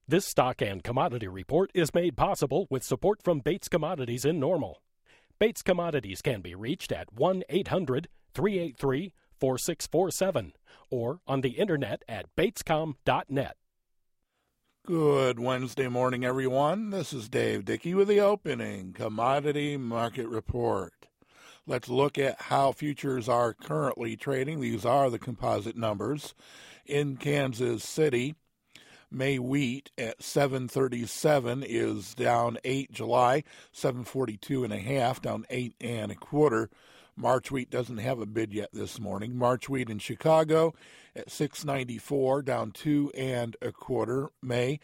This stock and commodity report is made possible with support from Bates Commodities in Normal. Bates Commodities can be reached at 1-800-383-4647 or on the internet at batescom.net. Good Wednesday morning, everyone. This is Dave Dickey with the opening commodity market report. Let's look at how futures are currently trading. These are the composite numbers. In Kansas City, May wheat at 7.37 is down 8. July 7.42.5, down 8 1/4. March wheat doesn't have a bid yet this morning. March wheat in Chicago at 6.94, down 2 1/4. May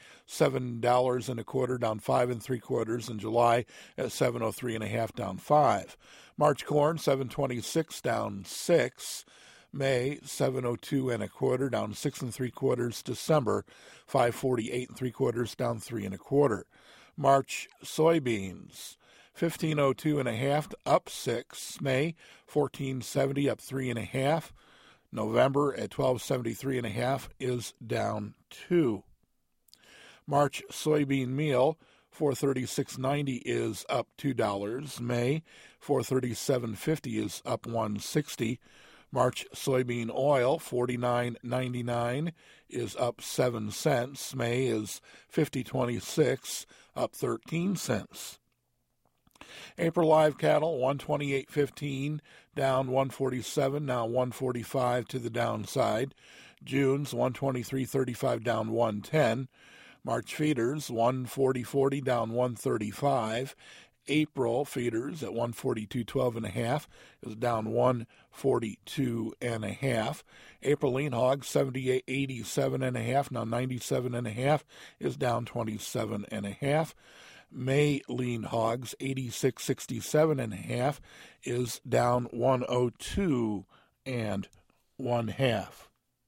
$7.25, down 5 3/4. In July at 7.03.5, down 5. March corn 7.26, down 6. May 7.02 1/4, down 6 3/4. December 5.48 3/4, down 3 1/4. March soybeans 15.02 1/2, up 6. May 14.70, up 3 1/2. November at 12.73 1/2 is down 2. March soybean meal 436.90 is up $2. May 437.50 is up 1.60. March soybean oil, 49.99, is up 7 cents. May is 50.26, up 13 cents. April live cattle, 128.15, down 147, now 145 to the downside. June's 123.35, down 110. March feeders, 140.40, down 135. April feeders at 142.12 1/2 is down 142 1/2. April lean hogs 78.87 1/2, now 97 1/2 is down 27 1/2. May lean hogs 86.67 1/2 is down 102 1/2.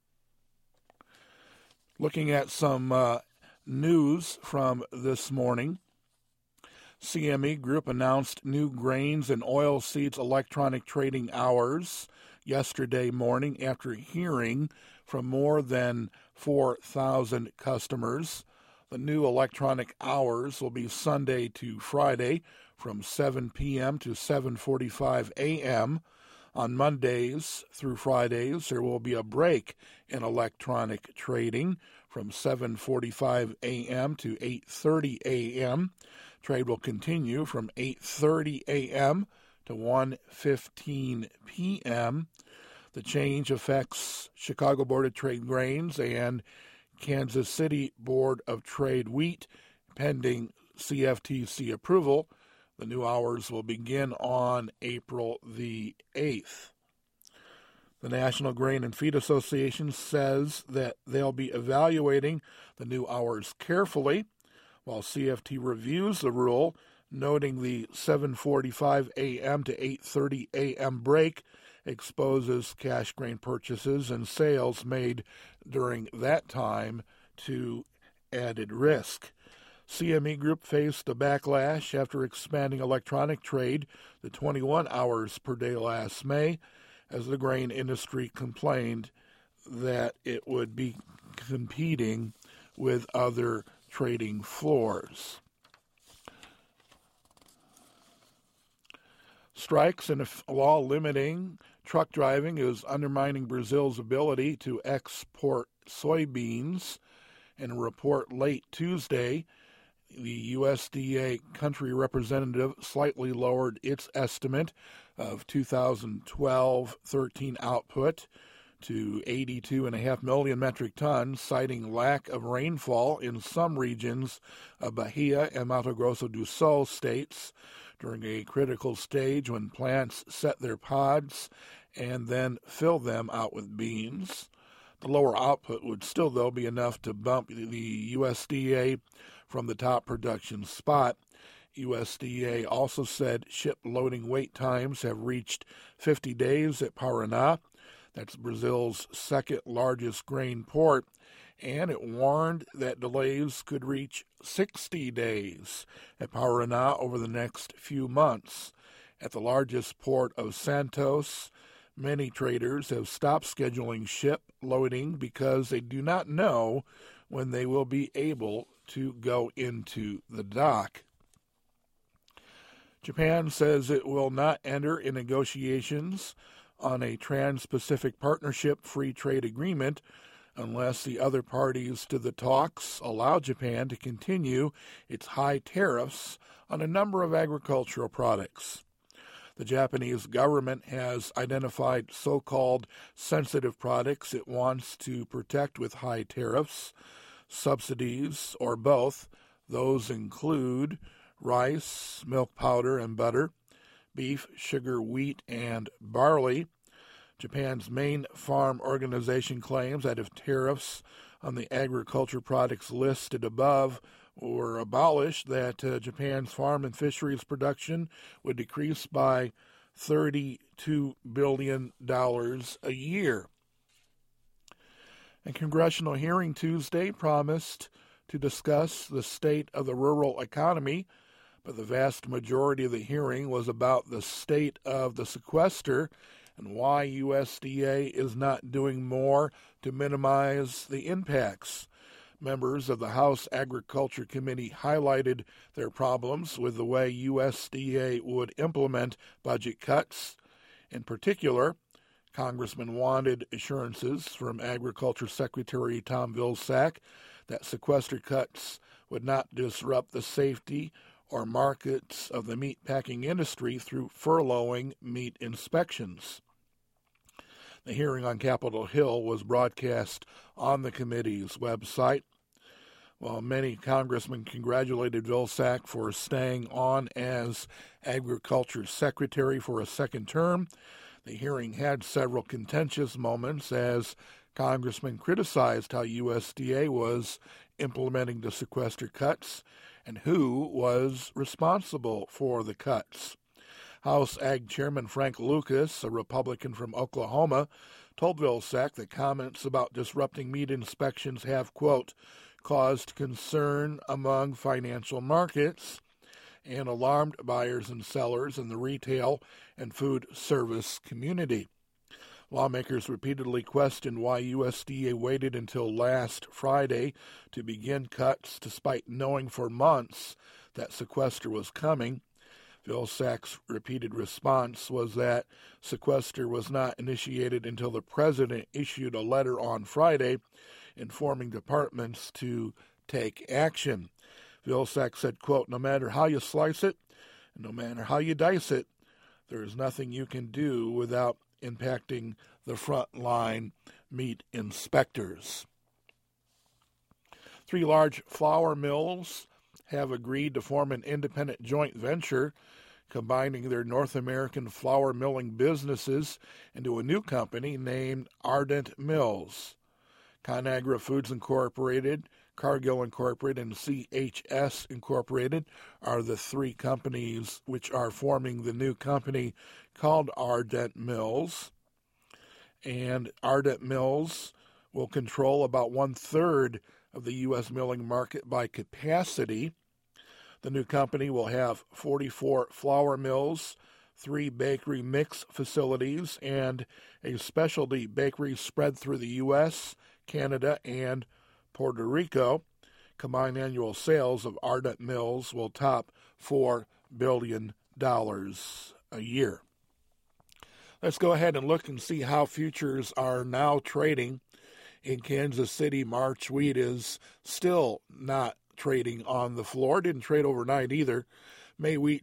Looking at some news from this morning. CME Group announced new grains and oilseeds electronic trading hours yesterday morning after hearing from more than 4,000 customers. The new electronic hours will be Sunday to Friday from 7 p.m. to 7:45 a.m. On Mondays through Fridays, there will be a break in electronic trading from 7:45 a.m. to 8:30 a.m. Trade will continue from 8:30 a.m. to 1:15 p.m. The change affects Chicago Board of Trade grains and Kansas City Board of Trade wheat, pending CFTC approval. The new hours will begin on April the 8th. The National Grain and Feed Association says that they'll be evaluating the new hours carefully, while CFT reviews the rule, noting the 7:45 a.m. to 8:30 a.m. break exposes cash grain purchases and sales made during that time to added risk. CME Group faced a backlash after expanding electronic trade to 21 hours per day last May, as the grain industry complained that it would be competing with other trading floors. Strikes and a law limiting truck driving is undermining Brazil's ability to export soybeans. In a report late Tuesday, the USDA country representative slightly lowered its estimate of 2012-13 output to 82.5 million metric tons, citing lack of rainfall in some regions of Bahia and Mato Grosso do Sul states during a critical stage when plants set their pods and then fill them out with beans. The lower output would still, though, be enough to bump the USDA from the top production spot. USDA also said ship loading wait times have reached 50 days at Paraná. That's Brazil's second largest grain port, and it warned that delays could reach 60 days at Paraná over the next few months. At the largest port of Santos, many traders have stopped scheduling ship loading because they do not know when they will be able to go into the dock. Japan says it will not enter in negotiations on a Trans-Pacific Partnership free trade agreement unless the other parties to the talks allow Japan to continue its high tariffs on a number of agricultural products. The Japanese government has identified so-called sensitive products it wants to protect with high tariffs, subsidies, or both. Those include rice, milk powder and butter, beef, sugar, wheat, and barley. Japan's main farm organization claims that if tariffs on the agriculture products listed above were abolished, that Japan's farm and fisheries production would decrease by $32 billion a year. A congressional hearing Tuesday promised to discuss the state of the rural economy, but the vast majority of the hearing was about the state of the sequester and why USDA is not doing more to minimize the impacts. Members of the House Agriculture Committee highlighted their problems with the way USDA would implement budget cuts. In particular, Congressmen wanted assurances from Agriculture Secretary Tom Vilsack that sequester cuts would not disrupt the safety or markets of the meatpacking industry through furloughing meat inspections. The hearing on Capitol Hill was broadcast on the committee's website. While many congressmen congratulated Vilsack for staying on as Agriculture Secretary for a second term, the hearing had several contentious moments as congressmen criticized how USDA was implementing the sequester cuts and who was responsible for the cuts. House Ag Chairman Frank Lucas, a Republican from Oklahoma, told Vilsack that comments about disrupting meat inspections have, quote, caused concern among financial markets and alarmed buyers and sellers in the retail and food service community. Lawmakers repeatedly questioned why USDA waited until last Friday to begin cuts, despite knowing for months that sequester was coming. Vilsack's repeated response was that sequester was not initiated until the president issued a letter on Friday informing departments to take action. Vilsack said, quote, no matter how you slice it, and no matter how you dice it, there is nothing you can do without impacting the frontline meat inspectors. 3 large flour mills have agreed to form an independent joint venture combining their North American flour milling businesses into a new company named Ardent Mills. ConAgra Foods Incorporated, Cargill Incorporated, and CHS Incorporated are the 3 companies which are forming the new company called Ardent Mills. And Ardent Mills will control about 1/3 of the U.S. milling market by capacity. The new company will have 44 flour mills, 3 bakery mix facilities, and a specialty bakery spread through the U.S., Canada, and Puerto Rico. Combined annual sales of Ardent Mills will top $4 billion a year. Let's go ahead and look and see how futures are now trading. In Kansas City, March wheat is still not trading on the floor. Didn't trade overnight either. May wheat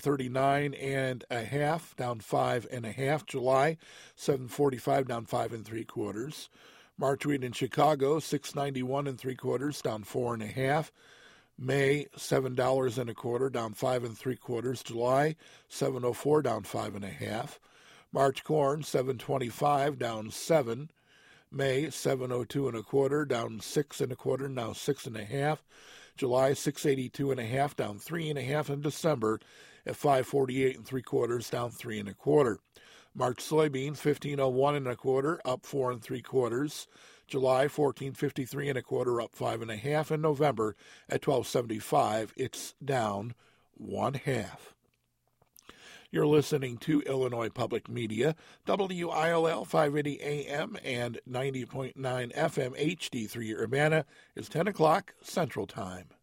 739.5, down 5.5. July 745, down 5 3/4. March wheat in Chicago 691.75, down 4.5. May $7.25, down 5 3/4. July 704, down 5.5. March corn 725, down 7. May 702.25, down 6 1/4, now 6.5. July 682.5, down 3.5, and December at 548 3/4, down 3 1/4. March soybeans 1501 1/4, up 4 3/4. July 1453 1/4, up 5.5, and November at 1275, it's down 1/2. You're listening to Illinois Public Media, WILL 580 AM and 90.9 FM HD3 Urbana. It's 10 o'clock Central Time.